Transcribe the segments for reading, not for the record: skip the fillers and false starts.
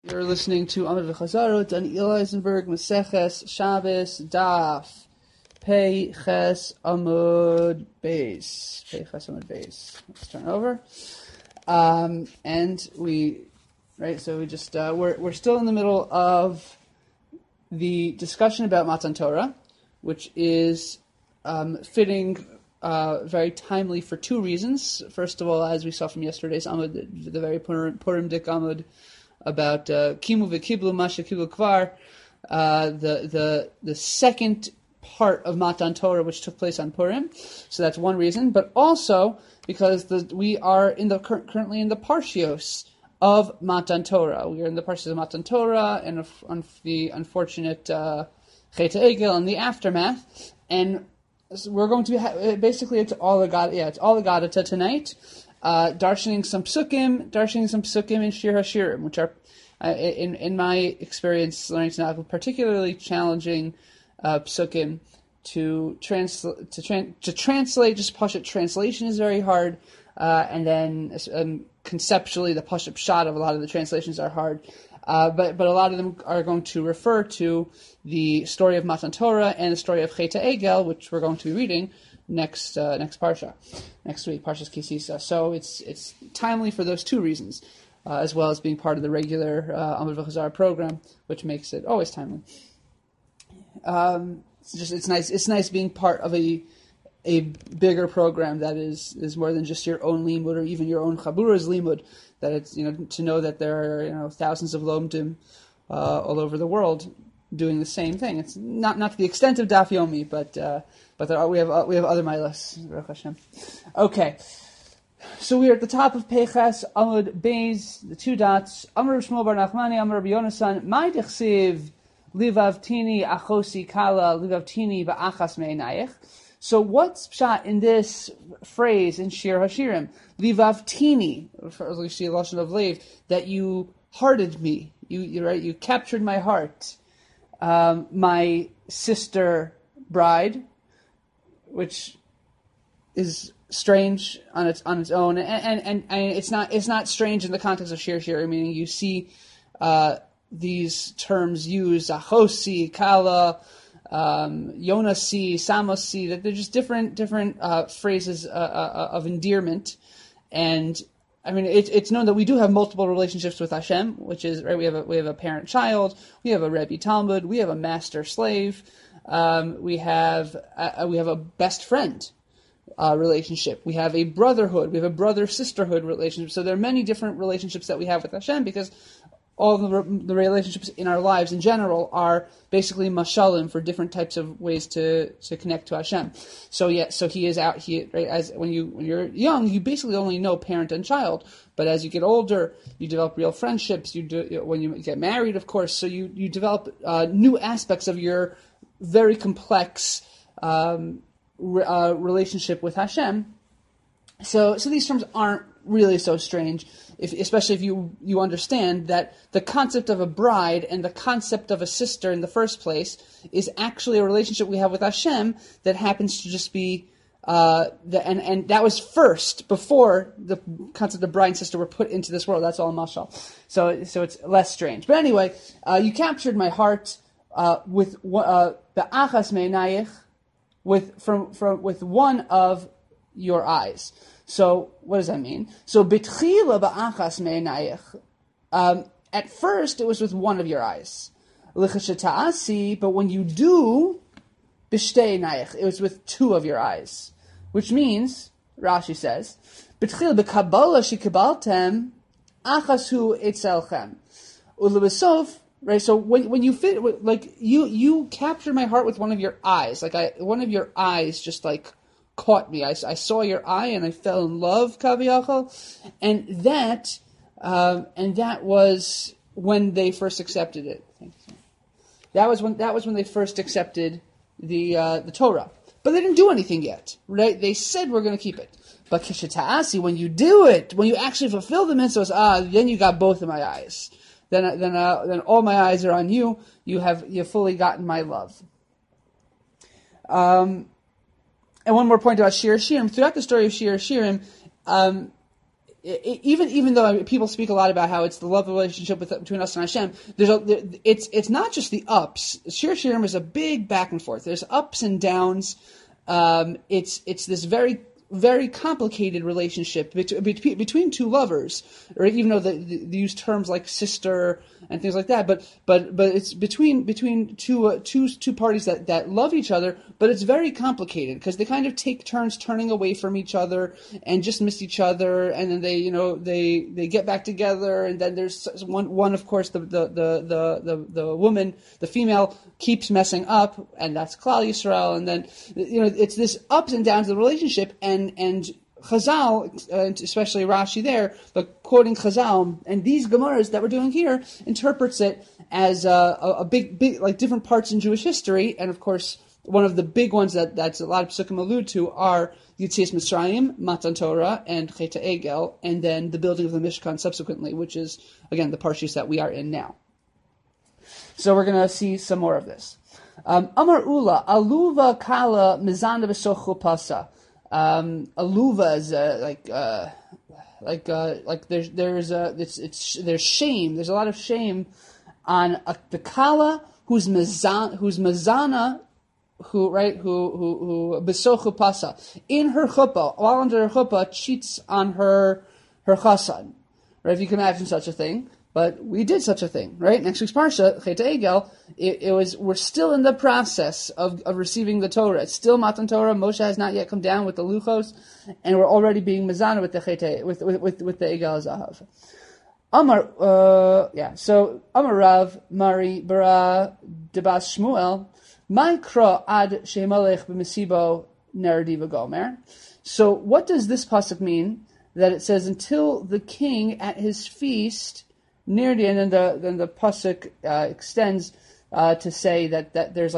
You're listening to Amud V'Chazarot, Daniel Eisenberg, Maseches, Shabbos, Daf, Pei Ches Amud Beis. Pei Ches Amud Beis. Let's turn over. And we're still in the middle of the discussion about Matan Torah, which is fitting, very timely for two reasons. First of all, as we saw from yesterday's Amud, the very Purim-dik Amud, about Kimu v'Kiblu Masha Kiblu Kvar, the second part of Matan Torah, which took place on Purim. So that's one reason, but also because we are currently in the Parshios of Matan Torah. We are in the Parshios of Matan Torah and on the unfortunate Chet Egel and the aftermath, and so we're going to be basically it's all Aggadata tonight. Darshaning some psukim in Shir HaShirim, which are, in my experience learning Tanakh, particularly challenging psukim to translate. Just Pashat translation is very hard, and then conceptually the Pashat Pshat of a lot of the translations are hard. But a lot of them are going to refer to the story of Matan Torah and the story of Chet Egel, which we're going to be reading next parsha, next week, Parshas Ki Sisa. So it's timely for those two reasons, as well as being part of the regular Amud V'Chazar program, which makes it always timely. It's nice. It's nice being part of a bigger program that is more than just your own limud or even your own chabura's limud. That it's to know that there are thousands of lomdim all over the world doing the same thing. It's not to the extent of Daf Yomi, but we have other milas. Baruch Hashem. Okay, so we are at the top of Peiches Amud Beis, the two dots. Amar Shmuel Bar Nachmani, Amar Rabbi Yonasan, Mai Dechsiv Livavtini Achosi Kala Livavtini Ba'achas Me'enayich. So what's pshat in this phrase in Shir HaShirim? Livavtini, you see a lashon of lev, that you hearted me. You captured my heart. My sister bride, which is strange on its own, and it's not strange in the context of Shir HaShirim, meaning you see these terms used, Achosi, Kala, Yonasi, Samosi, that they're just different phrases of endearment. And I mean, it's known that we do have multiple relationships with Hashem, which is right. We have a parent-child, we have a Rebbe Talmud, we have a master-slave, we have a best friend relationship, we have a brotherhood, we have a brother-sisterhood relationship. So there are many different relationships that we have with Hashem, because all the relationships in our lives in general are basically mashalim for different types of ways to connect to Hashem. So he is out here, right? As when you're young, you basically only know parent and child. But as you get older, you develop real friendships. When you get married, of course, so you develop new aspects of your very complex relationship with Hashem. So these terms aren't really so strange, especially if you understand that the concept of a bride and the concept of a sister in the first place is actually a relationship we have with Hashem that happens to just be and that was first before the concept of bride and sister were put into this world. That's all mashal. So it's less strange. But anyway, you captured my heart with be'achas me'enayich, with one of your eyes. So what does that mean? So bitchila ba'achas me'enayich. At first, it was with one of your eyes. L'chasheta'asi, but when you do b'shtei nayich, it was with two of your eyes. Which means, Rashi says, bitchila b'kabbalah shekabaltem achasu etzelchem. Ulebesof, right? So when you fit, like you captured my heart with one of your eyes, one of your eyes just like caught me. I saw your eye and I fell in love, kaviyachal, and that was when they first accepted it. That was when they first accepted the Torah, but they didn't do anything yet, right? They said we're going to keep it, but kisheta'asi, when you do it, when you actually fulfill the mitzvahs, then you got both of my eyes. Then all my eyes are on you. You've fully gotten my love. And one more point about Shir HaShirim. Throughout the story of Shir HaShirim, even though people speak a lot about how it's the love relationship between us and Hashem, it's not just the ups. Shir Shirim is a big back and forth. There's ups and downs. It's this very, very complicated relationship between two lovers, or even though they use terms like sister and things like that, but it's between two parties that love each other, but it's very complicated because they kind of take turns turning away from each other and just miss each other, and then they get back together, and then there's one of course the woman, the female, keeps messing up, and that's Klal Yisrael, and then it's this ups and downs of the relationship, and Chazal, especially Rashi there, but quoting Chazal, and these Gemaras that we're doing here interprets it as a big, like different parts in Jewish history, and of course, one of the big ones that's a lot of Psukim allude to are Yetzias Mitzrayim, Matan Torah, and Chet Egel, and then the building of the Mishkan subsequently, which is, again, the parshas that we are in now. So we're going to see some more of this. Amar Ula, Aluva Kala Mizana B'Sochu Pasa. Aluva is there's shame. There's a lot of shame on the Kala who's Mazana, who B'Sochu Pasa, in her chuppah, while under her chuppah, cheats on her chassan. Right? If you can imagine such a thing. But we did such a thing, right? Next week's parsha, Chet Egel, we're still in the process of receiving the Torah. It's still Matan Torah. Moshe has not yet come down with the Luchos, and we're already being Mizana with the with the Egel Zahav. So Amar Rav Mari Bara Debas Shmuel, Ma'ikra ad Shemalech b'Mesibo Nerdiva Gomer. So what does this pasuk mean? That it says until the king at his feast. Near the end, then the pasuk extends to say that there's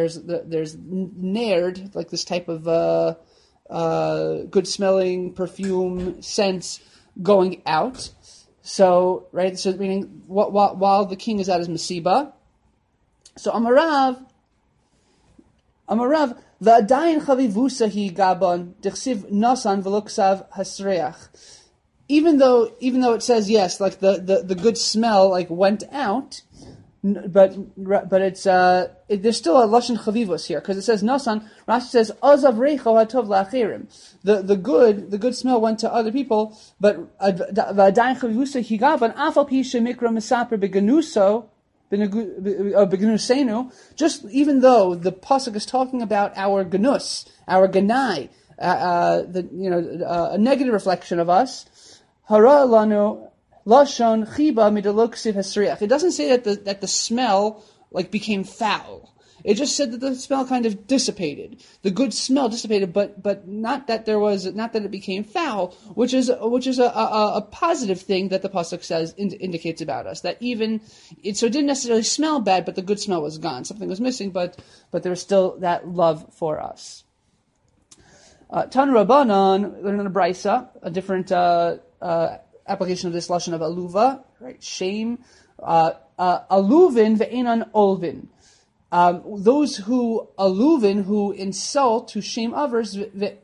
nared, like this type of good smelling perfume sense going out. So right, so meaning while the king is at his mesiba. So Amarav v'adayin chavivusa hi gabon dichsiv nasan v'luksav hasreach. Even though it says yes, like the good smell like went out, but it's there's still a lashon chavivos here because it says nasan. Rashi says ozav reicho hatov la'achirim. The good smell went to other people, but v'adayin chavivusa higavan afal pi shemikra mesaper beganuso beganusenu. Just even though the pasuk is talking about our ganus, our ganai, a negative reflection of us. Hara lanu lashon chiba midaluksiv hasriach. It doesn't say that the smell like became foul. It just said that the smell kind of dissipated. The good smell dissipated, but not that it became foul, which is a positive thing that the pasuk says indicates about us. That even it didn't necessarily smell bad, but the good smell was gone. Something was missing, but there was still that love for us. Tan Rabbanan, learning the Brisa, a different application of this lashon of aluva, right? Shame, aluvin ve'enan olvin. Those who aluvin, who insult, who shame others, who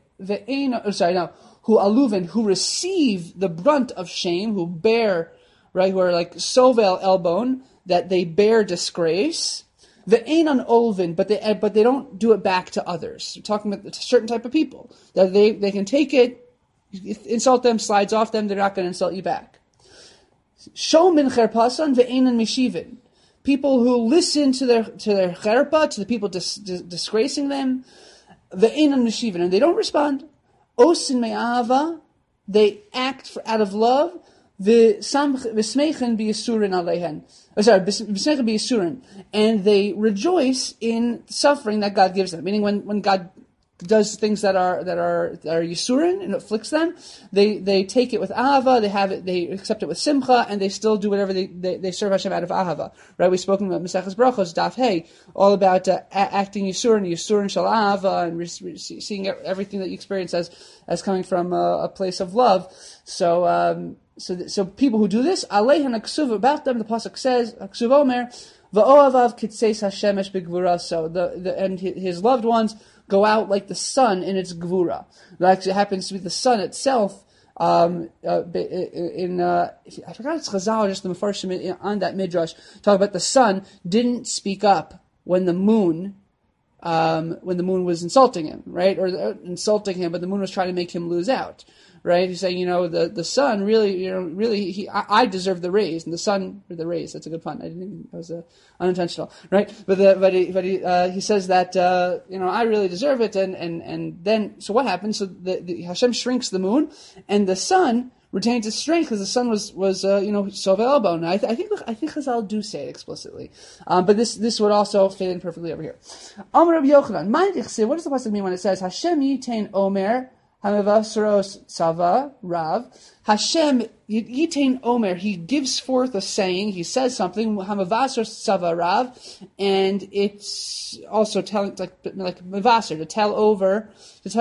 aluvin, who receive the brunt of shame, who bear, right? Who are like sovel elbon, that they bear disgrace. Ve'enan olvin, but they don't do it back to others. We're talking about a certain type of people that they can take it. Insult them, slides off them, they're not going to insult you back. Shomin cherpasan ve'enan mishivin. People who listen to their cherpa, to the people disgracing them, ve'enan mishivin, and they don't respond. Osin me'ava, they act out of love. V'smeichen b'yisurin aleihen. V'smeichen b'yisurin, and they rejoice in suffering that God gives them. Meaning, when God does things that are yisurin and afflicts them, they take it with ahava, they accept it with simcha, and they still do whatever they serve Hashem out of ahava. Right? We've spoken about Maseches Brachos, Daf Hey, all about acting yisurin shel ahava, and seeing everything that you experience as coming from a place of love. So people who do this, aleihan aksuv, about them, the pasuk says, aksuv omer, va'oavav kitseis hashemesh b'gvura. So and his loved ones go out like the sun in its gvura. It actually happens to be the sun itself I forgot it's Chazal, just the Mefarshim on that midrash talk about the sun didn't speak up when the moon was insulting him, right, or insulting him, but the moon was trying to make him lose out. Right, he's saying, the sun really, I deserve the raise, and the sun, or the raise. That's a good pun. I didn't even, that was unintentional, right? But he says that, I really deserve it, and then, so what happens? So the Hashem shrinks the moon, and the sun retains its strength because the sun was Sov elbow. Now, I think Chazal do say it explicitly, but this would also fit in perfectly over here. Amar Rabbi Yochanan, what does the pasuk mean when it says Hashem yitain omer Hamavasaros Sava Rav Hashem Yitain Omer? He gives forth a saying. He says something. Hamavasaros Sava Rav, and it's also telling like Mavaser to tell over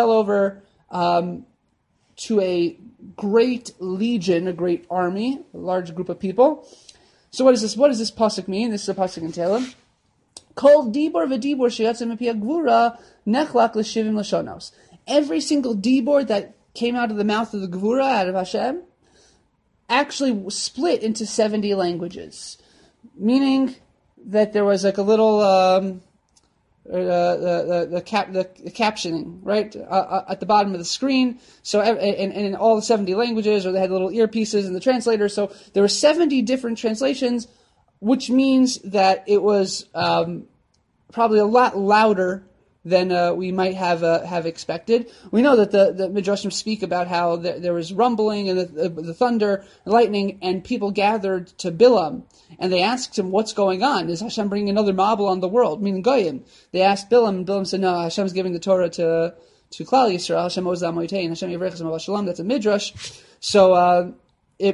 to a great legion, a great army, a large group of people. So what is this? What does this pasuk mean? This is a pasuk in Tehillim. Kol dibor v'dibor sheyatzim mipia gvura nechlak l'shivim l'shonos. Every single dibor that came out of the mouth of the Gevura, out of Hashem, actually split into 70 languages. Meaning that there was like a little, the captioning, right, at the bottom of the screen. So, and in all the 70 languages, or they had little earpieces in the translator. So there were 70 different translations, which means that it was probably a lot louder than we might have expected. We know that the Midrashim speak about how there was rumbling and the thunder, and lightning, and people gathered to Bilam, and they asked him, what's going on? Is Hashem bringing another Mabul on the world, meaning Goyim? They asked Bilam, and Bilam said, no, Hashem's giving the Torah to Klal Yisrael. Hashem owes them Moitein, Hashem Yivrechas Mavah Shalom. That's a Midrash. So, it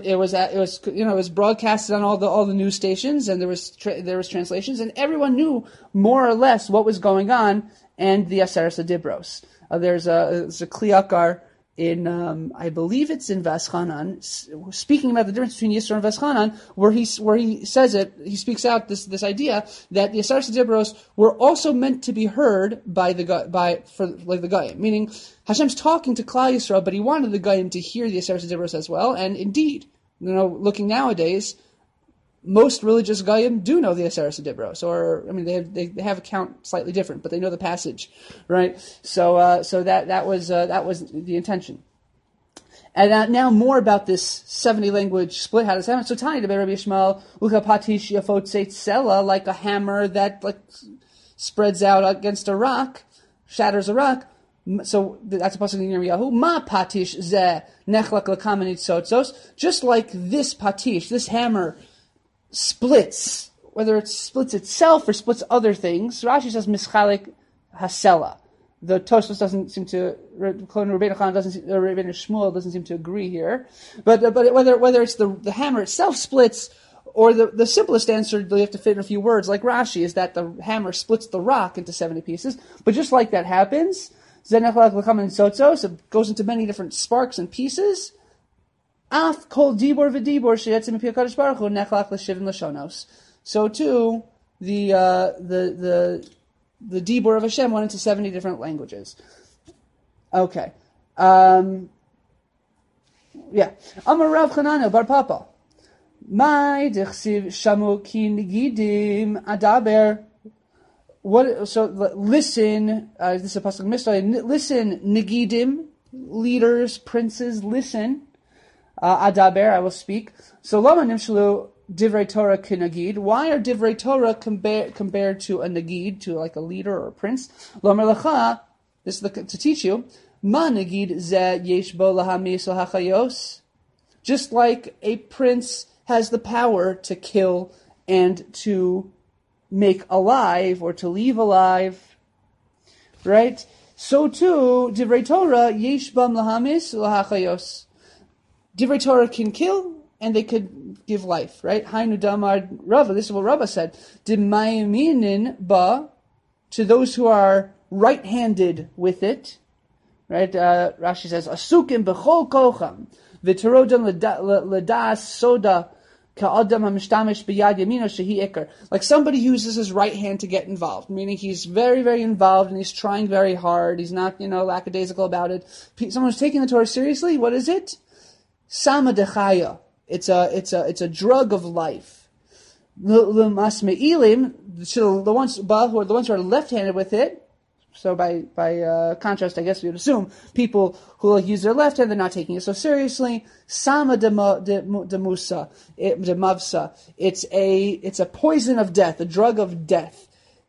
was broadcasted on all the news stations, and there was translations, and everyone knew more or less what was going on. And the Aseres HaDibros. There's a Kli Yakar in I believe it's in Vaschanan, speaking about the difference between Yisro and Vaschanan, where he says it. He speaks out this idea that the Aseres HaDibros were also meant to be heard by the Goyim, meaning Hashem's talking to Klal Yisrael, but he wanted the Goyim to hear the Aseres HaDibros as well. And indeed, looking nowadays, most religious Goyim do know the Aseres HaDibros, or they have a count slightly different, but they know the passage, right? So that was the intention. And now more about this 70 language split. How does it happen? So Tani de Rabbi Yishmael Ucha Patish Yafot Seitzela, like a hammer that spreads out against a rock, shatters a rock. So that's a pasuk in Yirmiyahu. Ma patish ze nechlak l'kamen nitzotzos. Just like this patish, this hammer, splits, whether it splits itself or splits other things. Rashi says mischalik hasela. The Tosfos doesn't seem to, Rabbeinu Shmuel doesn't seem to agree here. But whether it's the hammer itself splits, or the simplest answer you have to fit in a few words, like Rashi, is that the hammer splits the rock into 70 pieces. But just like that happens, it goes into many different sparks and pieces. Af kol dibor v'dibor sheyetzim mipia kadosh baruch hu nechlach l'shivim l'shonos. So too, the dibor of Hashem went into 70 different languages. Okay. Yeah. Amar Rav Chananel bar Papa. Mai dechsiv shamu ki nigidim adaber. What? So listen. This is a pasuk Mishnah. Listen, nigidim, leaders, princes. Listen. Adaber, I will speak. So lama nimshlu divrei Torah kinagid. Why are divrei Torah compared to a nagid, to like a leader or a prince? Lomer lecha. This is to teach you. Ma nagid ze yesh bo lahamis lahachayos. Just like a prince has the power to kill and to make alive or to leave alive, right? So too, divrei Torah yesh bam lahamis lahachayos. Divrei Torah can kill and they could give life, right? Hainu damar Rava. This is what Rava said. Dimayaminin ba, to those who are right-handed with it, right? Rashi says asukim bechol kocham v'terodan ledas soda Like somebody uses his right hand to get involved, meaning he's very, very involved and he's trying very hard. He's not, lackadaisical about it. Someone who's taking the Torah seriously, what is it? Sama dechaya. It's a drug of life. The ones who are left-handed with it. So by contrast, I guess we would assume people who use their left hand, they're not taking it so seriously. Sama de musa, de mavsa. It's a poison of death, a drug of death.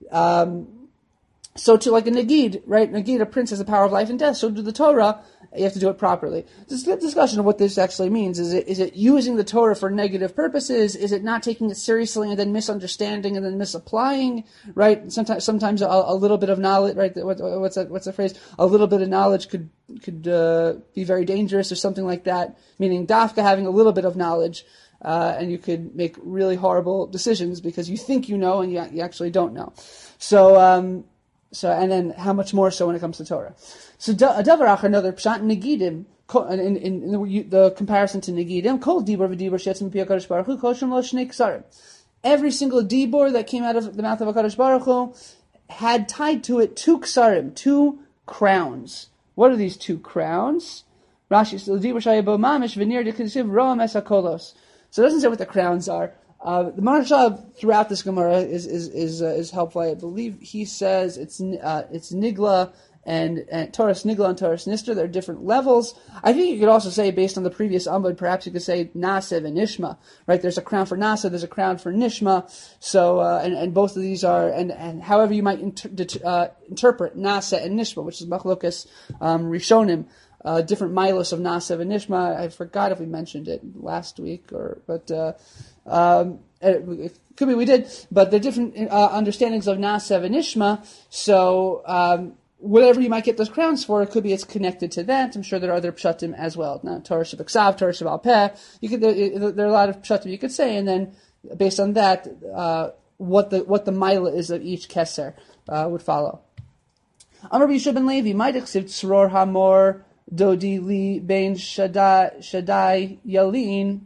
So to like a Nagid, right? Nagid, a prince, has the power of life and death. So to the Torah, you have to do it properly. There's a discussion of what this actually means. Is it using the Torah for negative purposes? Is it not taking it seriously and then misunderstanding and then misapplying? Right? Sometimes a little bit of knowledge, right? What's the phrase? A little bit of knowledge could be very dangerous or something like that. Meaning dafka having a little bit of knowledge, and you could make really horrible decisions because you think you know and you actually don't know. So and then how much more so when it comes to Torah. So davar achar, another pshat negidim in the comparison to negidim. Kol dibur v'dibur shetzim pi HaKadosh Baruch Hu kol shem lo shnei ksarim. Every single dibur that came out of the mouth of HaKadosh Baruch Hu had tied to it 2 ksarim, 2 crowns. What are these 2 crowns? Rashi says dibur shayabo mamish v'nir dekisiv roam es hakolos. So it doesn't say what the crowns are. The Maharsha throughout this Gemara is helpful. I believe he says it's Nigla and Taurus Nigla and Taurus Nister. They're different levels. I think you could also say, based on the previous Amud, perhaps you could say Nasev and Nishma. Right? There's a crown for Nasev, there's a crown for Nishma. So and both of these are and however you might interpret Nase and Nishma, which is Machlokas Rishonim. Different milos of Nasev and Nishma. I forgot if we mentioned it last week, but it could be we did. But they're different understandings of Nasev and Nishma. So whatever you might get those crowns for, it could be it's connected to that. I'm sure there are other pshatim as well. Now, Torah Shabbat Torah Shabbat Peh. There are a lot of pshatim you could say, and then based on that, what the mila is of each keser would follow. Amar Yishuv ben Levi, might accept Tzror Hamor Dodi Li Bein Shaddai Yalin.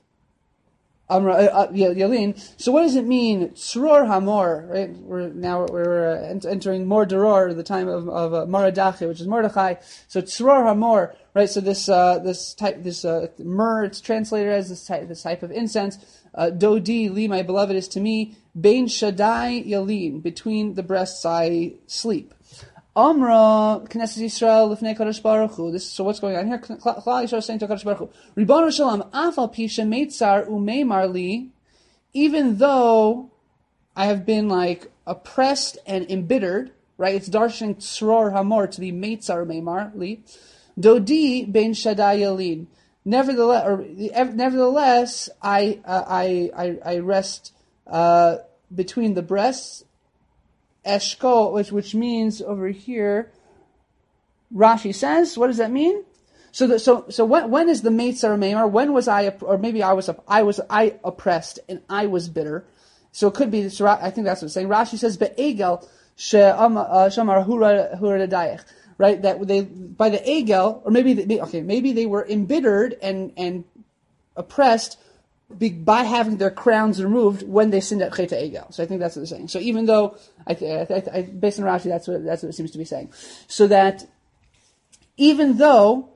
Yalin. So what does it mean? Tzror Hamor, right? We're entering Mor Doror, the time of Moradachi, which is Mordechai. So Tzror Hamor, right? So this myrrh, it's translated as this type of incense. Dodi Li, my beloved, is to me Bein Shaddai Yalin, between the breasts I sleep. Amra Knesset Yisrael Lifnei Kadosh Baruch Hu. So what's going on here? Klal Yisrael saying to Kadosh Baruch Hu, Ribbono Shalom, Afal Pi Shemeitzar Umeimar Li, even though I have been like oppressed and embittered, right? It's darshan Tzror Hamor to be Meitzar Umeimar Li, Dodi Ben Shaddai Yalin. Nevertheless, I rest between the breasts. Eshko, which means over here, Rashi says, what does that mean? So when is the Meitzar Meimar? When was I, or maybe I oppressed and I was bitter? So it could be. I think that's what it's saying. Rashi says, "Be'egel shamar huradayich." Right, that they by the egel, or maybe they were embittered and oppressed by having their crowns removed when they sinned at Cheta Egel. So I think that's what they're saying. So even though, based on Rashi, that's what it seems to be saying. So that even though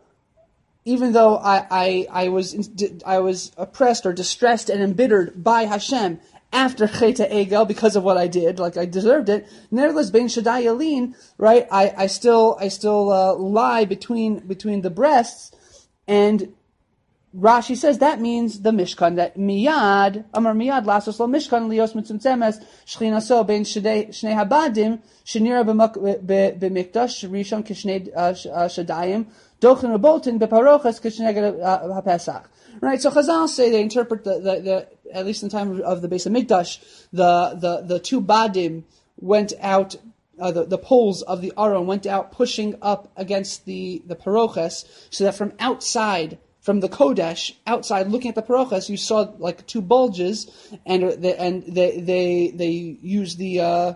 I was oppressed or distressed and embittered by Hashem after Cheta Egel because of what I did, like I deserved it, nevertheless, Bein Shaddai Yalin, right? I still lie between the breasts, and Rashi says that means the Mishkan, that miyad, amar miyad, lasos lo Mishkan, lios mitzumtzemes, shchinaso ben shnei habadim, shenira b'mikdash, rishon kishnei shadayim, dochen uboltin beparochas kishnei hapesach. Right, so Chazal say they interpret the at least in the time of the Beis Hamikdash, the 2 badim went out, the poles of the Aron went out pushing up against the parochas, so that from outside, from the Kodesh, outside looking at the parochas, you saw like 2 bulges, and they use the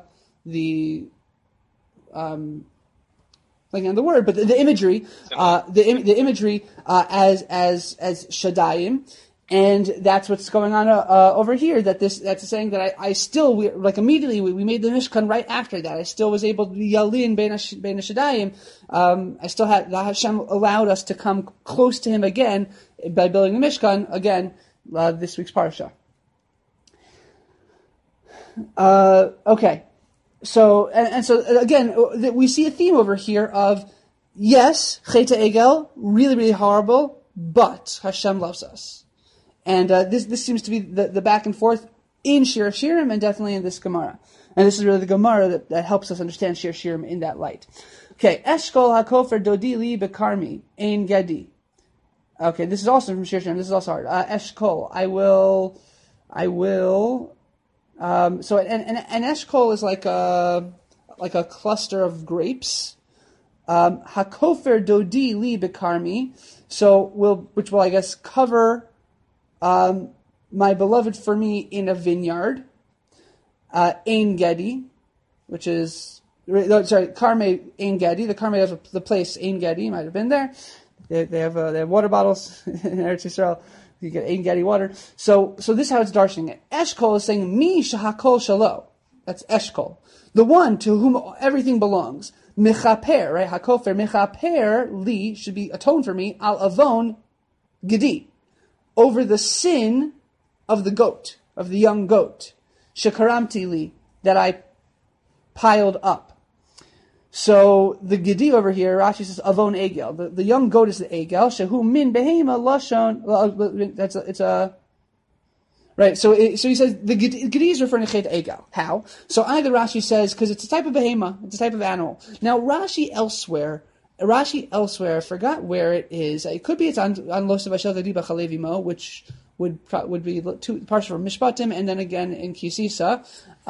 again the word, but the imagery, the imagery as Shaddayim, And that's what's going on over here. That's saying that I still, immediately, we made the Mishkan right after that. I still was able to be Yalin Bein HaShadayim. I still had, Hashem allowed us to come close to Him again by building the Mishkan, again, this week's Parsha. Okay. So, so again, we see a theme over here of, yes, Chet Egel, really, really horrible, but Hashem loves us. And this seems to be the back and forth in Shir Shirim and definitely in this Gemara. And this is really the Gemara that helps us understand Shir Shirim in that light. Okay, Eshkol HaKofer Dodi Li Bekarmi Ein Gedi. Okay, this is also from Shir Shirim. This is also hard. Eshkol, I will. So an eshkol is like a cluster of grapes. Hakofer Dodi Li Bekarmi. Which will I guess cover my beloved for me in a vineyard. Ein Gedi, which is Karmei Ein Gedi. The Karmei of the place Ein Gedi might have been there. They have water bottles in Eretz Yisrael. You get Ein Gedi water. So this is how it's darshaning it. Eshkol is saying Mi Shahakol Shalo. That's Eshkol, the one to whom everything belongs. Mechaper, right? Hakofer Mechaper Li should be atoned for me. Al Avon Gedi, over the sin of the goat, of the young goat. Shekaramti Li, that I piled up. So the Gedi over here, Rashi says Avon Egel. The young goat is the Egel. Shehu min behema lashon. Right. So he says the Gedi is referring to Chet Egel. How? So either Rashi says because it's a type of behema, it's a type of animal. Now Rashi elsewhere, I forgot where it is. It could be it's on Losav Ashel Gedi B'Chalevimo, which would be two parts from Mishpatim, and then again in Kisisa.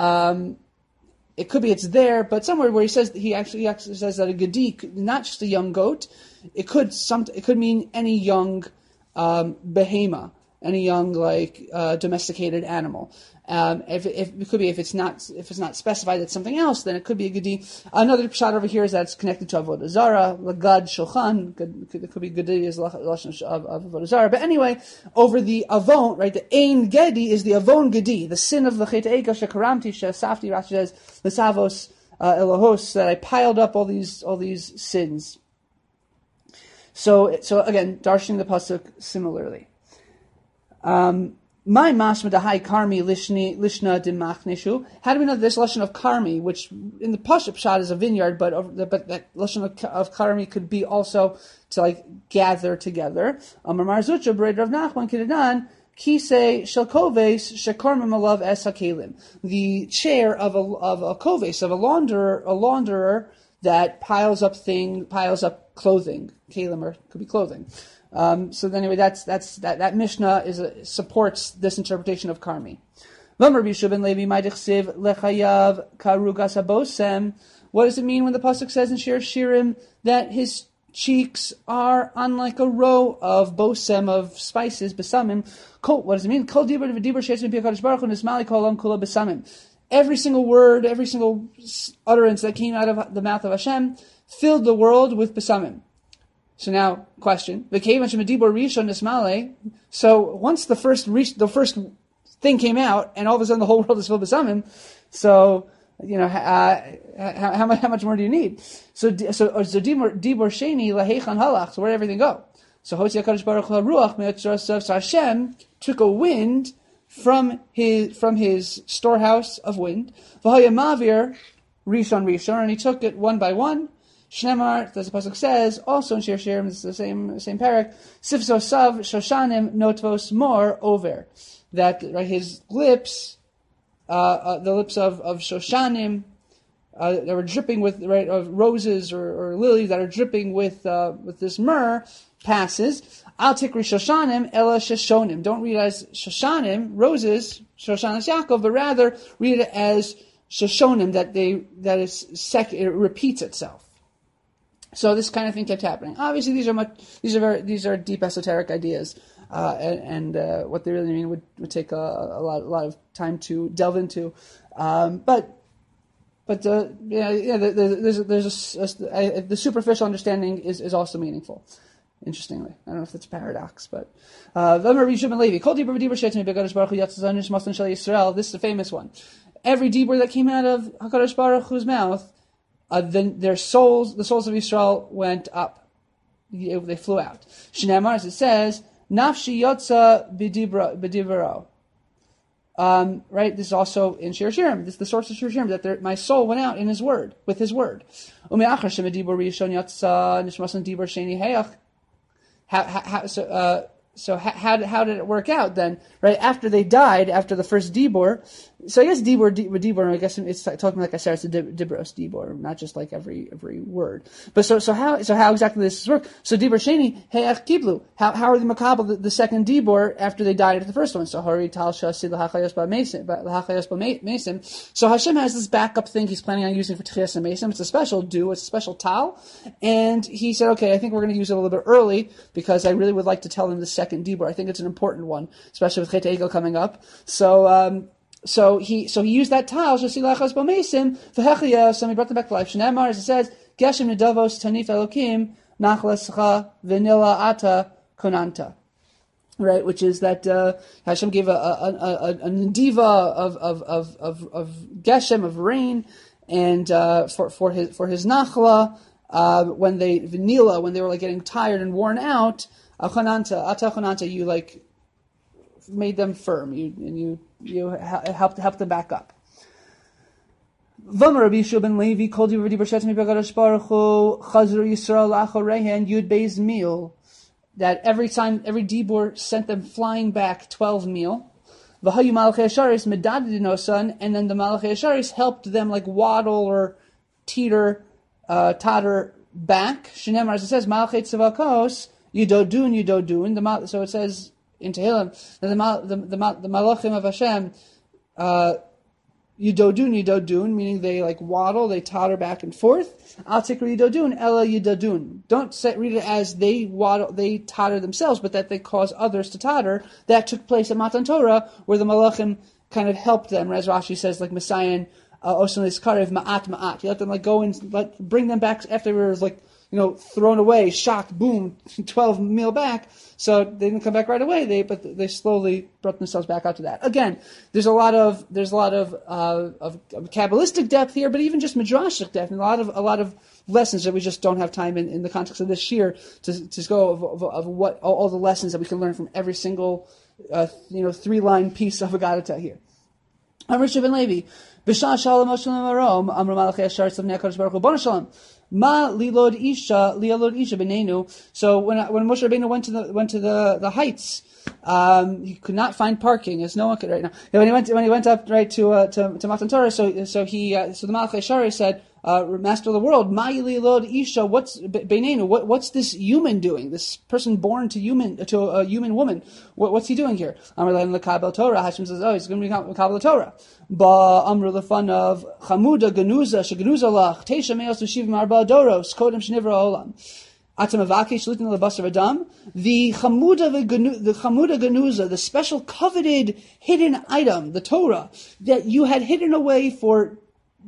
It could be it's there, but somewhere where he actually says that a gedi, not just a young goat, it could mean any young behema, any young domesticated animal. It could be if it's not specified it's something else, then it could be a gedi. Another pshat over here is that it's connected to avodah zara, lagad shulchan. It could be gedi is lashon of avodah zara. But anyway, over the avon, right? The ein gedi is the avon gedi, the sin of the chet egel shekaramti shesafti. Rashi says l'savos elahos, that I piled up all these sins. So again, darshaning the pasuk similarly. My mashma dahai karmi lishna dimachnishu. How do we know this lashon of karmi, which in the pasuk pshat is a vineyard, but that lashon of karmi could be also to gather together. Amar Marzucha b'red Rav Nachman kidanan kisei shel koves shekormim alav es hakelim. The chair of a koves, of a launderer that piles up clothing. Kalim or could be clothing. So anyway, that Mishnah supports this interpretation of karmi. What does it mean when the pasuk says in Shir Shirim that his cheeks are on like a row of bosem, of spices, besamim? What does it mean? Every single word, every single utterance that came out of the mouth of Hashem filled the world with besamim. So now, question: so once the first thing came out, and all of a sudden the whole world is filled with samim, so how much more do you need? So dibur sheni lahechan halach. So where did everything go? So Hosea Kadosh Baruch Hu ruach me'atzarasav. So Hashem took a wind from his storehouse of wind. V'haya mavir rishon, and he took it one by one. Shnemar, as the pasuk says, also in Shir Shirim, it's the same parak. Sifso sav shoshanim notvos mor over. That right, his lips, the lips of shoshanim, that were dripping with of roses or lilies that are dripping with this myrrh, passes. Al tikri shoshanim ela shoshonim. Don't read it as shoshanim, roses, shoshanas Yaakov, but rather read it as shoshonim. It repeats itself. So this kind of thing kept happening. Obviously, these are deep esoteric ideas, and what they really mean would take a lot of time to delve into. The superficial understanding is also meaningful. Interestingly, I don't know if that's a paradox, but this is a famous one. Every dibur that came out of HaKadosh Baruch Hu's mouth, then the souls of Yisrael went up. They flew out. Shnei as it says, Nafshi yotza b'dibro. Right, this is also in Shir Shirim. This is the source of Shir Shirim, that my soul went out in His word, with His word. So how did it work out then? Right after they died, after the first dibur. So I guess dibur. I guess it's talking like I said, it's a dibros dibur, not just like every word. But so how exactly this work? So dibur sheni heyach kiblu. How are the makabel the second dibur after they died at the first one? So hari talsha sid lahachayos mesim. So Hashem has this backup thing He's planning on using for tchias and mesim. It's a special it's a special tal, and He said, okay, I think we're going to use it a little bit early because I really would like to tell them the second dibur. I think it's an important one, especially with Chet Egel coming up. So he used that tal, Shasilachas Bomesim, V'hechia, so he brought them back to life. Shneimar, as it says, Geshem Nedavos Tanif Elokim, Nachlascha Venila Ata Konanta. Right, which is that Hashem gave a nediva of Geshem, of rain, and for his nachla, when they were like getting tired and worn out, Ata you like made them firm. You helped them back up. V'amar Rabbi Yishua ben Levi called you Rabbi Barshet Mibagadosh Baruch Hu Chazru Yisrael Lachorehen Yud Beis Mil, that every dibur sent them flying back 12 mil. V'hayu Malachei Asharis Medadidinosan, and then the Malachei Asharis helped them like waddle or totter back. Shneimar, as it says, Malachei Tzavakos Yudodun. So it says in Tehillim that the Malachim of Hashem, Yudodun, meaning they like waddle, they totter back and forth. Al tikra Yudodun, Ella Yudodun. Don't read it as they waddle, they totter themselves, but that they cause others to totter. That took place at Matan Torah, where the Malachim kind of helped them, as Rashi says, like Messiah, Osanis Karev, Ma'at. You let them like go and bring them back after they were like, thrown away, shocked, boom, 12 mil back. So they didn't come back right away. But they slowly brought themselves back out to that. Again, there's a lot of Kabbalistic depth here, but even just midrashic depth, and a lot of lessons that we just don't have time in the context of this year to go of what all the lessons that we can learn from every single 3-line piece of Haggadah here. Amr Shimon Levi, B'shah Shalom Hashem Arom, Amr Malachei Asher Tzavnei HaKadosh Baruch Hu, Bona Shalom. Ma lialod isha benenu. So when Moshe Rabbeinu went to the heights, he could not find parking, as no one could right now. When he went up right to Matan Torah, so the Malachei Asher said, Master of the world, Ma lialod isha, what's benenu? What's this human doing? This person born to a human woman? What's he doing here? Amar lehem lekabel Torah. Hashem says, he's going to be lekabel Torah. Ba amru lefanav chamuda genuza shegenuza lach teisha meos v'shivim arba doros kodem shnivra olam atam avake shlitin lebasar adam. The chamuda genuza, the special coveted hidden item, the Torah that you had hidden away for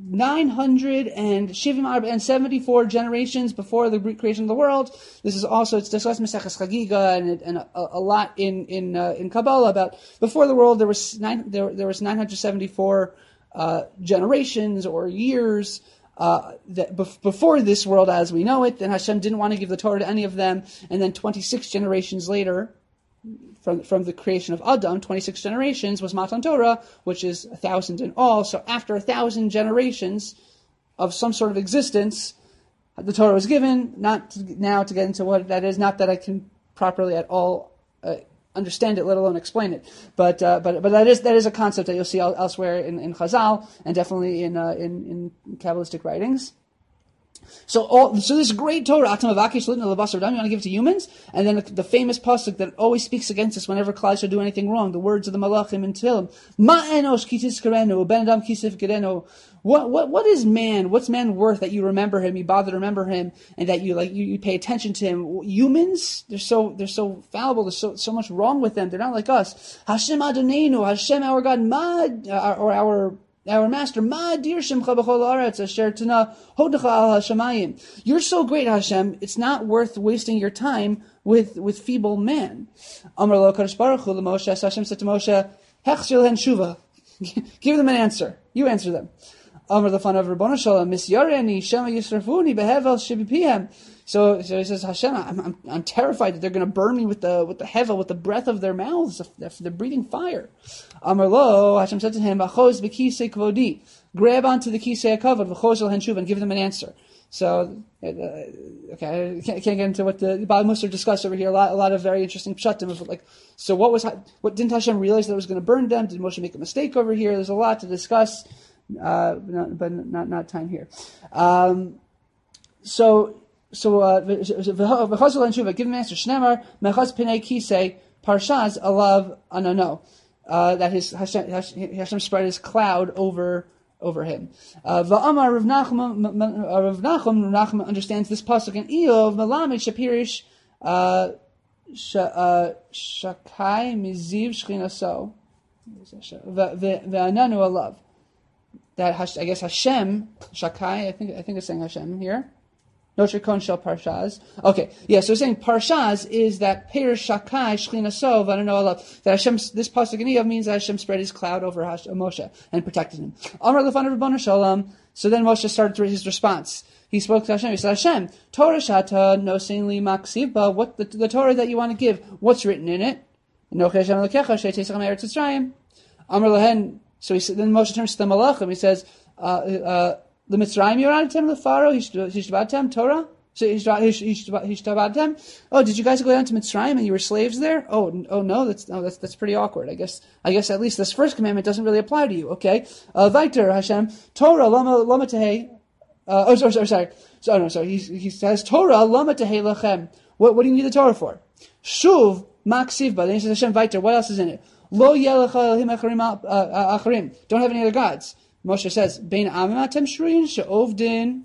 974 generations before the creation of the world. This is also, it's discussed in Maseches Chagiga and a lot in Kabbalah about before the world there was 974 generations or years that before this world as we know it. Then Hashem didn't want to give the Torah to any of them, and then 26 generations later, from the creation of Adam, 26 generations was Matan Torah, which is 1,000 in all. So after 1,000 generations of some sort of existence, the Torah was given. Not now to get into what that is. Not that I can properly at all understand it, let alone explain it. But that is a concept that you'll see elsewhere in Chazal and definitely in Kabbalistic writings. So this great Torah, you want to give it to humans, and then the famous pasuk that always speaks against us whenever Klal Yisrael do anything wrong, the words of the Malachim in Tehillim, Ma enosh ki tizkarenu, ben adam ki tifkidenu. What is man? What's man worth that you remember him, you bother to remember him, and that you pay attention to him? Humans, they're so fallible. There's so much wrong with them. They're not like us. Hashem Adonenu, Hashem our God, or our our master, Ma dir shemcha b'chol haaretz asher tana hodecha al hashamayim. You're so great, Hashem. It's not worth wasting your time with feeble man. Amar lo Kadosh Baruch Hu Moshe. So Hashem said to Moshe, Hechshil hen shuva. Give them an answer. You answer them. Amar lefanav Rabbanu Shalom misyareni shema yisrafuni behevel shibipihem. So he says, Hashem, I'm terrified that they're going to burn me with the hevel, with the breath of their mouths. They're breathing fire. Amar lo, Hashem said to him, Achos b'kisei kvodi. Grab onto the kisei hakavod v'chos el hen shuva and give them an answer. So, okay, I can't get into what the Baal Musar discussed over here. A lot of very interesting pshatim of like. So what didn't Hashem realize that it was going to burn them? Did Moshe make a mistake over here? There's a lot to discuss, but not time here. So v'chosel and shuva, give him an answer. Shnemar mechaz pinei kisei parshaz alav anano. That Hashem spread his cloud over him. Va'amar Rav Nachum understands this pasuk in Eov Melamed Shapirish Shakai Miziv Shchinaso Ve'ananu Alav. That I guess Hashem Shakai. I think it's saying Hashem here. Notrikon Shel Parshaz. Okay, yeah. So it's saying Parshaz is that Pirish Shakai Shchinaso Ve'ananu Alav. That Hashem, this pasuk in Eov means that Hashem spread his cloud over Moshe and protected him. Amar lefanav Rabbanu Shalom. So then Moshe started his response. He spoke to Hashem. He said, Hashem, Torah Shata Nosein Li Maksiva. What the Torah that you want to give? What's written in it? Amar lehen. So he said, then Moshe turns to the Malachim. He says, the Mitzrayim Yoradatem Lefaro Hishtabatem Torah. So Hishtabatem. Oh, did you guys go down to Mitzrayim and you were slaves there? Oh no, that's pretty awkward. I guess at least this first commandment doesn't really apply to you. Okay. Vaiter Hashem Torah Lama Tehei. Sorry. He says Torah Lama Tehei Lachem. What do you need the Torah for? Shuv Maksivba. Then he says Hashem Vaiter. What else is in it? Lo Yelecha Elohim Acharim. Don't have any other gods. Moshe says, Bein Amim Atem Shruyin She'ovdin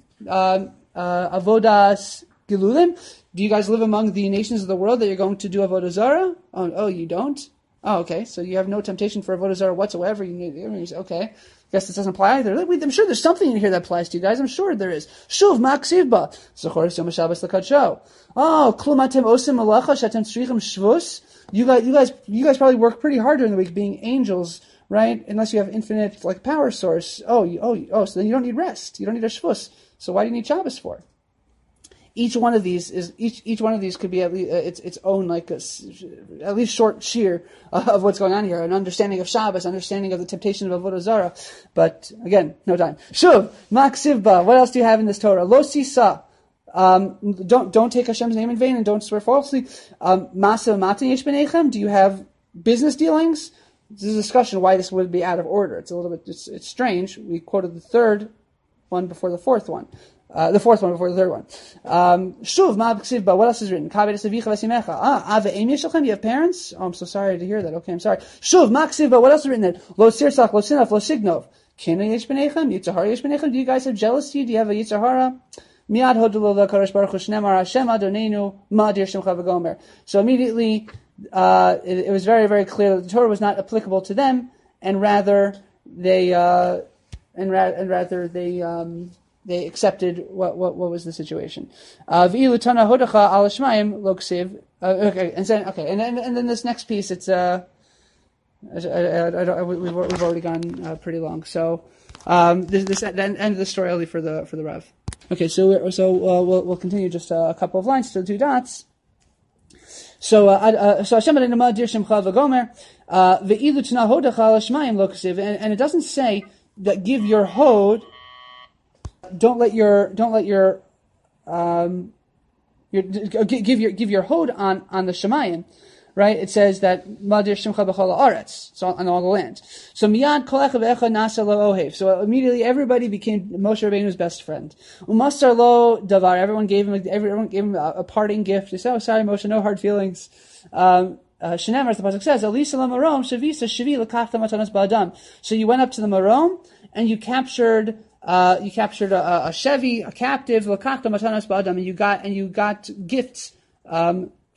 Avodas Gilulim. Do you guys live among the nations of the world that you're going to do Avodah Zarah? Oh, you don't? Oh, okay. So you have no temptation for Avodah Zarah whatsoever. Okay. Guess this doesn't apply either. I'm sure there's something in here that applies to you guys. I'm sure there is. Shuv Maksivba. Zochoris Yom HaShabbos L'Kadsho. Oh, Klum Atem Osim Malacha Shatem Tzrichim Shvus. You guys probably work pretty hard during the week being angels, right? Unless you have infinite power source. So then you don't need rest. You don't need a shvus. So why do you need Shabbos for? Each one of these could be at least its own at least short shear of what's going on here, an understanding of Shabbos, understanding of the temptation of Avodah Zarah. But again, no time. Shuv Maksivba. What else do you have in this Torah? Lo Sisa. Don't take Hashem's name in vain and don't swear falsely. Masa Matin Yesh B'nechem. Do you have business dealings? There's a discussion why this would be out of order. It's a little bit, it's strange. We quoted the third one before the fourth one. The fourth one before the third one. Shuv ma b'ksivba. What else is written? Kavedes avicha v'simecha. Ave em yeshalchem. You have parents? Oh, I'm so sorry to hear that. Okay, I'm sorry. Shuv ma b'ksivba. What else is written there? Lo sirsach, lo sinaf, lo signov. Kina yesh b'nechem. Yitzhahara yesh b'nechem. Do you guys have jealousy? Do you have a yitzhahara? Miad hodulu l'kadosh baruch hu shnemar Hashem Adonenu ma dir shemcha v'gomer. So immediately, it was very, very clear that the Torah was not applicable to them, and rather they accepted what was the situation. V'ilu tana hodacha al shmayim lo ksiv. Okay, and then this next piece, it's we've already gone pretty long. So this end of the story only for the Rav. Okay, so we'll continue just a couple of lines to the two dots. So Hashem Adonai dir shemcha v'gomer ve'ilu tana hodacha al shmayim lo ksiv, and it doesn't say that give your hod. Don't let your give your hod on the shemayim, right? It says that madir shemcha b'chol haaretz, so on all the land. So miyad kol echad ve'echad nasa lo ohev. So immediately everybody became Moshe Rabbeinu's best friend. Umasar lo davar. Everyone gave him a parting gift. They said, "Oh, sorry, Moshe, no hard feelings." Shenamar, the pasuk says, "Alisa la marom shavisa shavi lekachta matanas ba'adam." So you went up to the marom and you captured a Shevi, a captive, lakachta matanas ba'adam, and you got gifts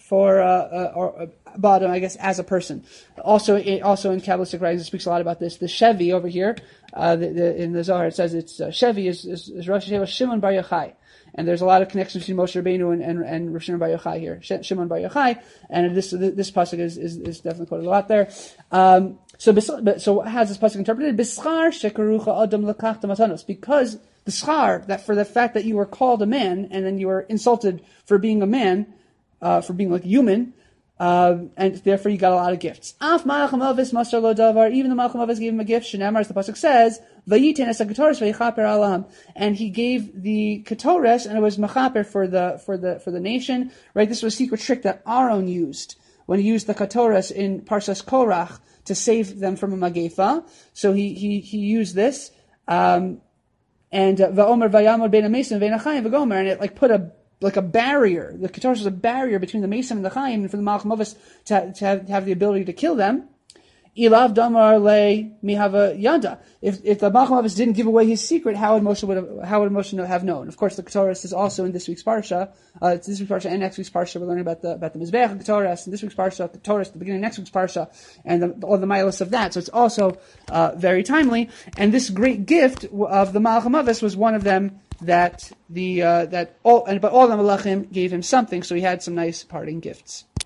Bottom, I guess, as a person. Also in Kabbalistic writings, it speaks a lot about this. The Shevi over here, in the Zohar, it says it's Shevi is Rosh Hashanah Shimon Bar Yochai. And there's a lot of connections between Moshe Rabbeinu and Rosh Shimon Bar Yochai here. Shimon Bar Yochai, and this pasuk is definitely quoted a lot there. So how is this pasuk interpreted? B'schar shekarucha adam lakachta matanos. Because the schar, that for the fact that you were called a man and then you were insulted for being a man, for being like human, and therefore you got a lot of gifts. Af Malach HaMavis Masar Lo Davar, even the Malach HaMavis gave him a gift. Shenamar, as the pasuk says, Vayiten es HaKetores Vayichaper Alaham, and he gave the Ketores, and it was Mechaper for the nation. Right, this was a secret trick that Aaron used when he used the Ketores in Parshas Korach to save them from a Magefa. So he used this, and Va'omer Vayamor Ben Amesim Ve'nachayim V'gomer, and it like put a barrier. The Ketores was a barrier between the Mesim and the Chaim, and for the Malach HaMavis to have the ability to kill them. Ilav damar le mihava yada. If the Malach HaMavis didn't give away his secret, how would Moshe have known? Of course, the Ketores is also in this week's parsha. It's this week's parsha and next week's parsha. We're learning about the Mizbeach Ketores, and this week's parsha, Ketores, the beginning of next week's parsha, and all the milas of that. So it's also very timely. And this great gift of the Malach HaMavis was one of them. But all the Malachim gave him something, so he had some nice parting gifts.